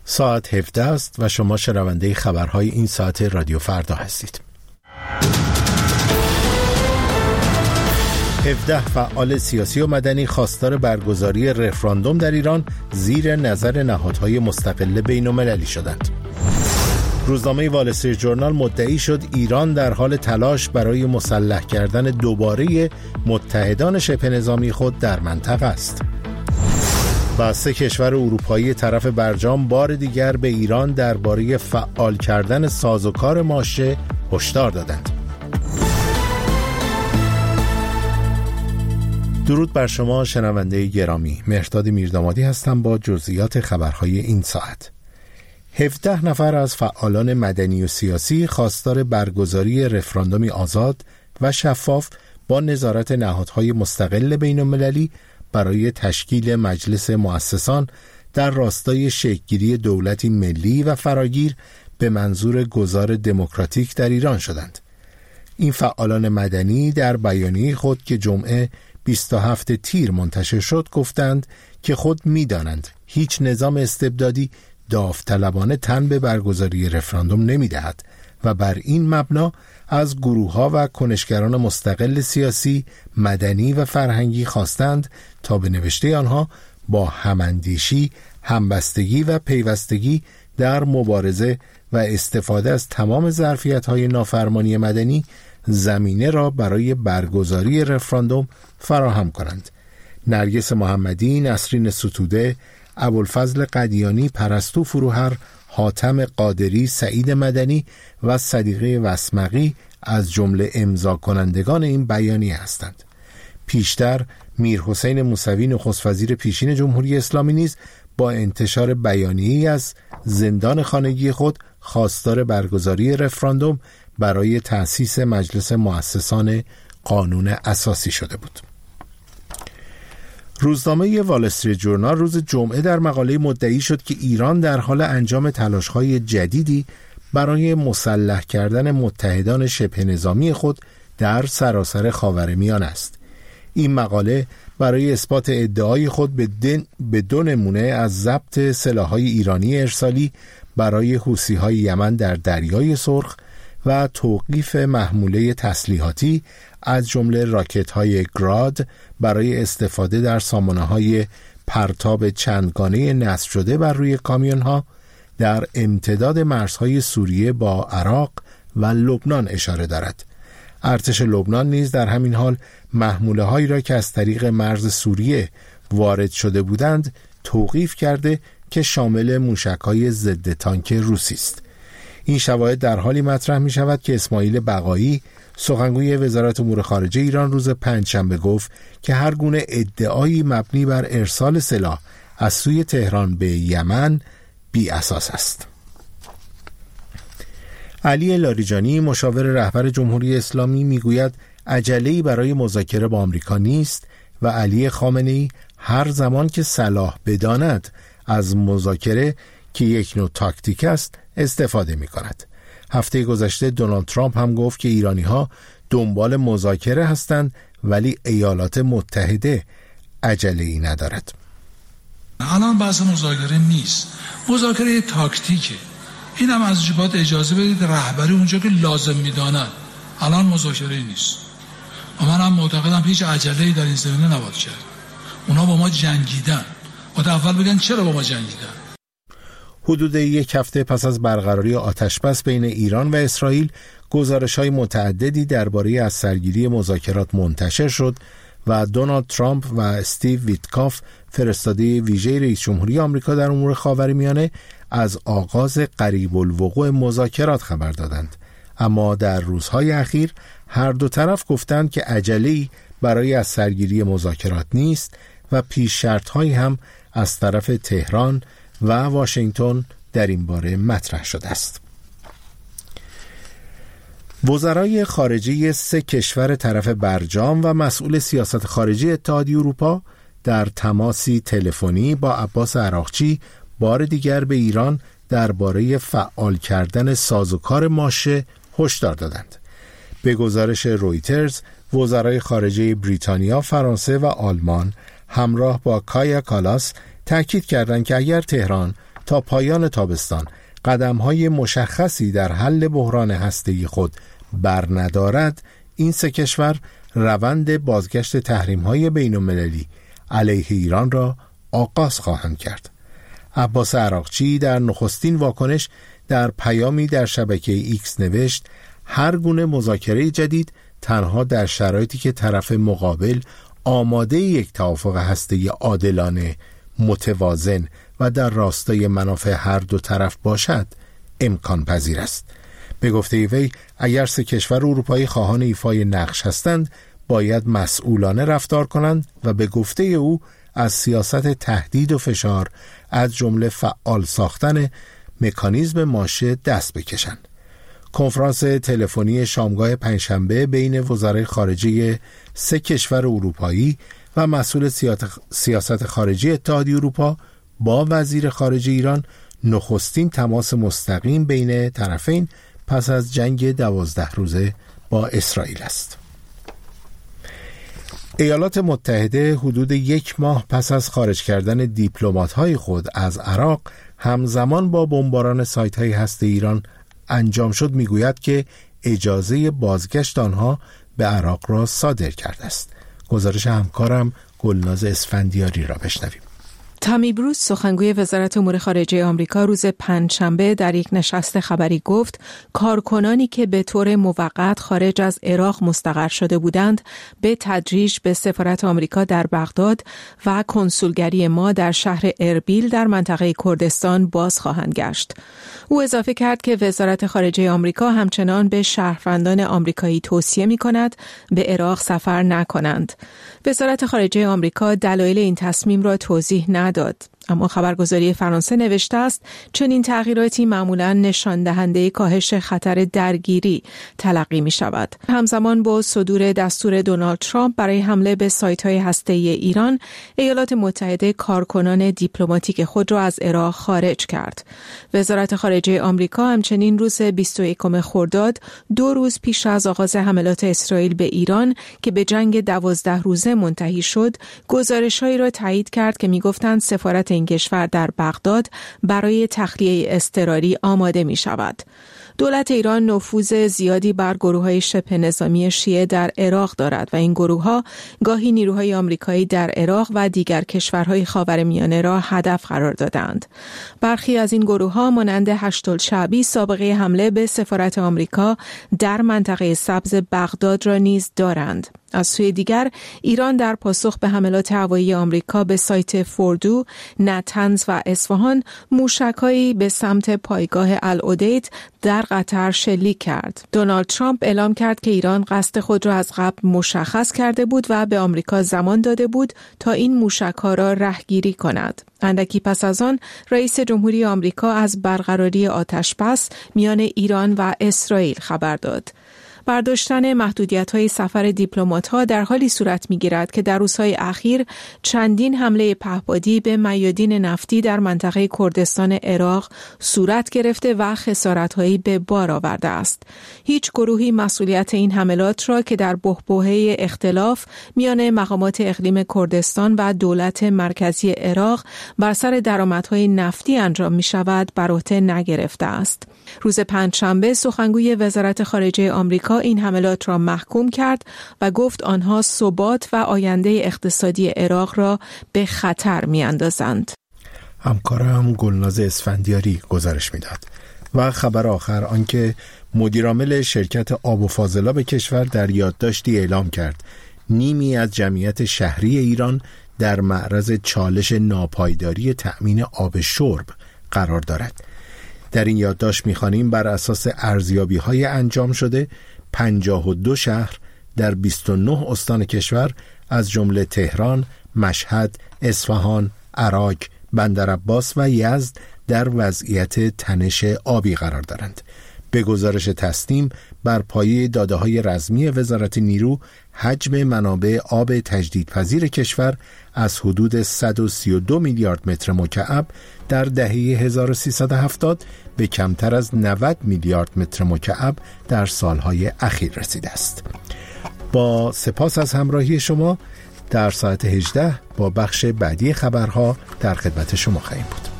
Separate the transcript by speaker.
Speaker 1: ساعت 17 است و شما شنونده خبرهای این ساعت رادیو فردا هستید. 17 فعال سیاسی و مدنی خواستار برگزاری رفراندوم در ایران زیر نظر نهادهای مستقل بین‌المللی شدند. روزنامه وال استریت جورنال مدعی شد ایران در حال تلاش برای مسلح کردن دوباره متحدان شبه نظامی خود در منطقه است. و 3 کشور اروپایی طرف برجام بار دیگر به ایران درباره فعال کردن سازوکار ماشه هشدار دادند. درود بر شما شنونده گرامی، مهرداد میردامادی هستم با جزئیات خبرهای این ساعت. 17 نفر از فعالان مدنی و سیاسی خواستار برگزاری رفراندومی آزاد و شفاف با نظارت نهادهای مستقل بین‌المللی برای تشکیل مجلس مؤسسان در راستای شکل‌گیری دولتی ملی و فراگیر به منظور گذار دموکراتیک در ایران شدند. این فعالان مدنی در بیانیه خود که جمعه 27 تیر منتشر شد گفتند که خود می‌دانند هیچ نظام استبدادی داوطلبانه تن به برگزاری رفراندوم نمی‌دهد و بر این مبنا از گروه‌ها و کنشگران مستقل سیاسی، مدنی و فرهنگی خواستند تا به نوشته آنها با هماندیشی، همبستگی و پیوستگی در مبارزه و استفاده از تمام ظرفیت‌های نافرمانی مدنی زمینه را برای برگزاری رفراندوم فراهم کنند. نرگس محمدی، نسرین ستوده، ابوالفضل قدیانی، پرستو فروهر، حاتم قادری، سعید مدنی و صدیقه وسمقی از جمله امضا کنندگان این بیانیه هستند. پیشتر میرحسین موسوی نخست وزیر پیشین جمهوری اسلامی نیز با انتشار بیانیه‌ای از زندان خانگی خود خواستار برگزاری رفراندوم برای تأسیس مجلس مؤسسان قانون اساسی شده بود. روزنامه وال استریت جورنال روز جمعه در مقاله مدعی شد که ایران در حال انجام تلاش‌های جدیدی برای مسلح کردن متحدان شبه نظامی خود در سراسر خاورمیانه است. این مقاله برای اثبات ادعای خود به 2 نمونه از ضبط سلاح‌های ایرانی ارسالی برای حوثی‌های یمن در دریای سرخ و توقیف محموله تسلیحاتی از جمله راکت‌های گراد برای استفاده در سامانه‌های پرتاب چندگانه نصب شده بر روی کامیون‌ها در امتداد مرزهای سوریه با عراق و لبنان اشاره دارد. ارتش لبنان نیز در همین حال محموله‌هایی را که از طریق مرز سوریه وارد شده بودند توقیف کرده که شامل موشک‌های ضد تانک روسی است. این شواهد در حالی مطرح می شود که اسماعیل بقایی سخنگوی وزارت امور خارجه ایران روز پنجشنبه گفت که هر گونه ادعایی مبنی بر ارسال سلاح از سوی تهران به یمن بی اساس است. علی لاریجانی مشاور رهبر جمهوری اسلامی میگوید عجله‌ای برای مذاکره با آمریکا نیست و علی خامنه‌ای هر زمان که صلاح بداند از مذاکره که یک نوع تاکتیک است استفاده می کند. هفته گذشته دونالد ترامپ هم گفت که ایرانی‌ها دنبال مذاکره هستند ولی ایالات متحده عجله‌ای ندارد.
Speaker 2: الان بحث مذاکره نیست، مذاکره تاکتیکه. این هم از جبهات اجازه بدید رهبری اونجا که لازم میدانند. الان مذاکره نیست و من هم معتقدم هیچ عجله‌ای در این زمینه نباید کرد. اونا با ما جنگیدن، باید اول بگن چرا با ما جنگیدن.
Speaker 1: حدود 1 هفته پس از برقراری آتش‌بس بین ایران و اسرائیل گزارش‌های متعددی درباره از سرگیری مذاکرات منتشر شد و دونالد ترامپ و استیو ویتکاف فرستاده ویژه رئیس جمهوری آمریکا در امور خاورمیانه از آغاز قریب الوقوع مذاکرات خبر دادند. اما در روزهای اخیر هر دو طرف گفتند که عجله‌ای برای از سرگیری مذاکرات نیست و پیش شرط‌هایی هم از طرف تهران و واشنگتن در این باره مطرح شده است. وزرای خارجه 3 کشور طرف برجام و مسئول سیاست خارجی اتحادیه اروپا در تماسی تلفنی با عباس عراقچی بار دیگر به ایران درباره فعال کردن سازوکار ماشه هشدار دادند. به گزارش رویترز، وزرای خارجه بریتانیا، فرانسه و آلمان همراه با کایا کالاس تأکید کردند که اگر تهران تا پایان تابستان قدم‌های مشخصی در حل بحران هسته‌ای خود برندارد، این سه کشور روند بازگشت تحریم‌های بین‌المللی علیه ایران را آغاز خواهند کرد. عباس عراقچی در نخستین واکنش در پیامی در شبکه ایکس نوشت: هر گونه مذاکره جدید تنها در شرایطی که طرف مقابل آماده یک توافق هسته‌ای عادلانه، متوازن و در راستای منافع هر دو طرف باشد امکان پذیر است. به گفته وی اگر سه کشور اروپایی خواهان ایفای نقش هستند باید مسئولانه رفتار کنند و به گفته او از سیاست تهدید و فشار از جمله فعال ساختن مکانیزم ماشه دست بکشند. کنفرانس تلفنی شامگاه پنجشنبه بین وزرای خارجه سه کشور اروپایی و مسئول سیاست خارجی اتحادیه اروپا با وزیر خارجه ایران نخستین تماس مستقیم بین طرفین پس از جنگ 12 روزه با اسرائیل است. ایالات متحده حدود یک ماه پس از خارج کردن دیپلمات‌های خود از عراق همزمان با بمباران سایت‌های هسته‌ای ایران انجام شد میگوید که اجازه بازگشت آنها به عراق را صادر کرده است. گزارش همکارم گلناز اسفندیاری را بشنویم.
Speaker 3: تامی بروس سخنگوی وزارت امور خارجه آمریکا روز پنجشنبه در یک نشست خبری گفت کارکنانی که به طور موقت خارج از عراق مستقر شده بودند به تدریج به سفارت آمریکا در بغداد و کنسولگری ما در شهر اربیل در منطقه کردستان باز خواهند گشت. او اضافه کرد که وزارت خارجه آمریکا همچنان به شهروندان آمریکایی توصیه می‌کند به عراق سفر نکنند. وزارت خارجه آمریکا دلایل این تصمیم را توضیح نداد. اما خبرگزاری فرانسه نوشته است چنین تغییراتی معمولاً نشان دهنده کاهش خطر درگیری تلقی می شود. همزمان با صدور دستور دونالد ترامپ برای حمله به سایت‌های هسته‌ای ایران، ایالات متحده کارکنان دیپلماتیک خود را از عراق خارج کرد. وزارت خارجه آمریکا همچنین روز 21 خرداد، 2 روز پیش از آغاز حملات اسرائیل به ایران که به جنگ 12 روزه منتهی شد، گزارش‌هایی را تایید کرد که می‌گفتند سفارت این کشور در بغداد برای تخلیه اضطراری آماده می شود. دولت ایران نفوذ زیادی بر گروه‌های شبه نظامی شیعه در عراق دارد و این گروه‌ها گاهی نیروهای آمریکایی در عراق و دیگر کشورهای خاورمیانه را هدف قرار دادند. برخی از این گروه‌ها مانند هشت‌الشعبی سابقه حمله به سفارت آمریکا در منطقه سبز بغداد را نیز دارند. از سوی دیگر ایران در پاسخ به حملات هوایی آمریکا به سایت فوردو، نتنز و اصفهان موشک‌هایی به سمت پایگاه العدید در قطر شلیک کرد. دونالد ترامپ اعلام کرد که ایران قصد خود را از قبل مشخص کرده بود و به آمریکا زمان داده بود تا این موشک‌ها را رهگیری کند. اندکی پس از آن رئیس جمهوری آمریکا از برقراری آتش‌بس میان ایران و اسرائیل خبر داد. برداشتن محدودیت‌های سفر دیپلمات‌ها در حالی صورت می‌گیرد که در روزهای اخیر چندین حمله پهپادی به میادین نفتی در منطقه کردستان عراق صورت گرفته و خسارت‌هایی به بار آورده است. هیچ گروهی مسئولیت این حملات را که در بحبوحه اختلاف میان مقامات اقلیم کردستان و دولت مرکزی عراق بر سر درآمدهای نفتی انجام می‌شود بر عهده نگرفته است. روز پنجشنبه سخنگوی وزارت خارجه آمریکا این حملات را محکوم کرد و گفت آنها ثبات و آینده اقتصادی عراق را به خطر می‌اندازند.
Speaker 1: همکارم گلناز اسفندیاری گزارش می‌داد. و خبر آخر آنکه مدیرعامل شرکت آب و فاضلاب کشور در یادداشتی اعلام کرد نیمی از جمعیت شهری ایران در معرض چالش ناپایداری تأمین آب شرب قرار دارد. در این یادداشت می‌خوانیم بر اساس ارزیابی‌های انجام شده 52 شهر در 29 استان کشور از جمله تهران، مشهد، اصفهان، عراق، بندرعباس و یزد در وضعیت تنش آبی قرار دارند. به گزارش تصنیم بر پایه داده‌های رسمی وزارت نیرو، حجم منابع آب تجدیدپذیر کشور از حدود 132 میلیارد متر مکعب در دهه 1370 به کمتر از 90 میلیارد متر مکعب در سالهای اخیر رسیده است. با سپاس از همراهی شما، در ساعت 18 با بخش بعدی خبرها در خدمت شما خواهیم بود.